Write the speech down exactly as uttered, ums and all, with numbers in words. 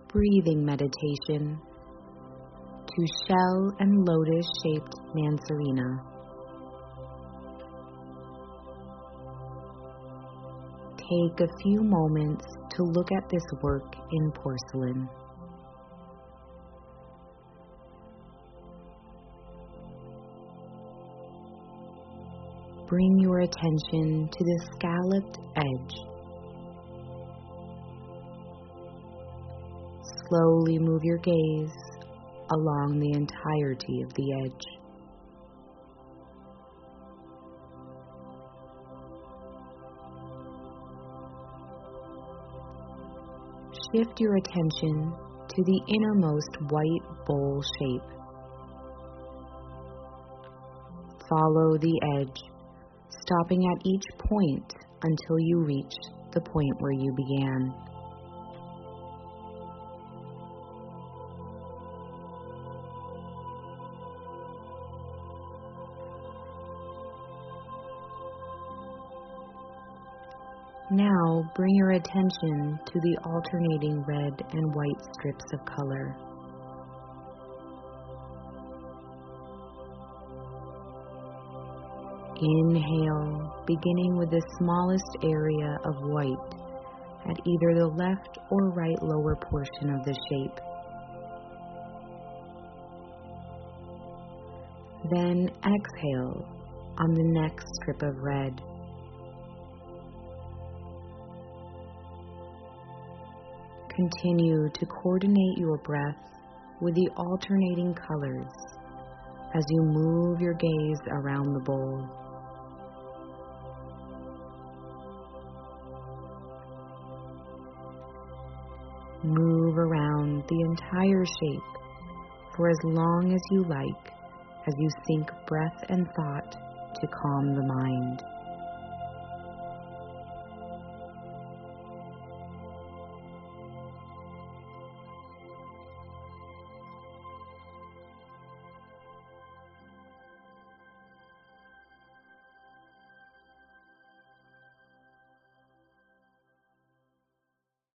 breathing meditation to shell and lotus-shaped Manserena. Take a few moments to look at this work in porcelain. Bring your attention to the scalloped edge. Slowly move your gaze along the entirety of the edge. Shift your attention to the innermost white bowl shape. Follow the edge, stopping at each point until you reach the point where you began. Now bring your attention to the alternating red and white strips of color. Inhale, beginning with the smallest area of white at either the left or right lower portion of the shape. Then exhale on the next strip of red. Continue to coordinate your breath with the alternating colors as you move your gaze around the bowl. Move around the entire shape for as long as you like as you sink breath and thought to calm the mind.